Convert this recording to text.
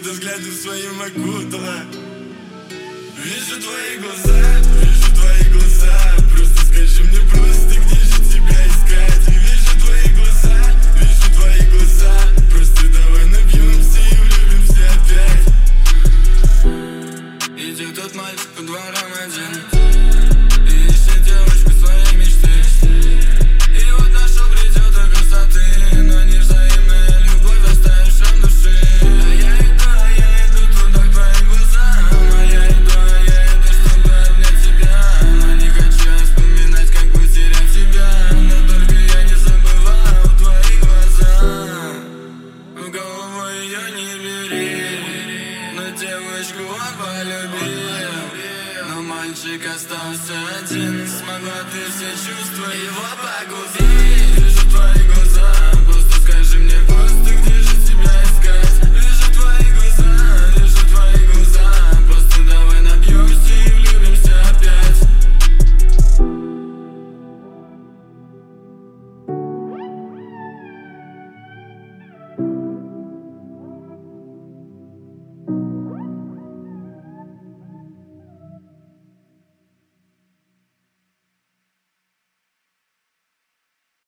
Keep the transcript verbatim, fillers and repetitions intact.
когда взглядом своим окутала. Вижу твои глаза, вижу твои глаза. Просто скажи мне просто, где же тебя искать? Вижу твои глаза, вижу твои глаза. Просто давай напьемся и влюбимся опять. Идет тот мальчик по дворам один и ищет девушку своей мечты. И вот нашел предел до красоты, но не взаимная любовь, оставившая души. А я иду, а я иду туда к твоим глазам. А я иду, а я иду, чтобы обнять тебя. Но не хочу я вспоминать, как потерять тебя. Но только я не забываю твои глаза. В голову ее не бери, но девочку он полюбил. Но мальчик остался один, смогла ты все чувства его погубить. Вижу твои глаза.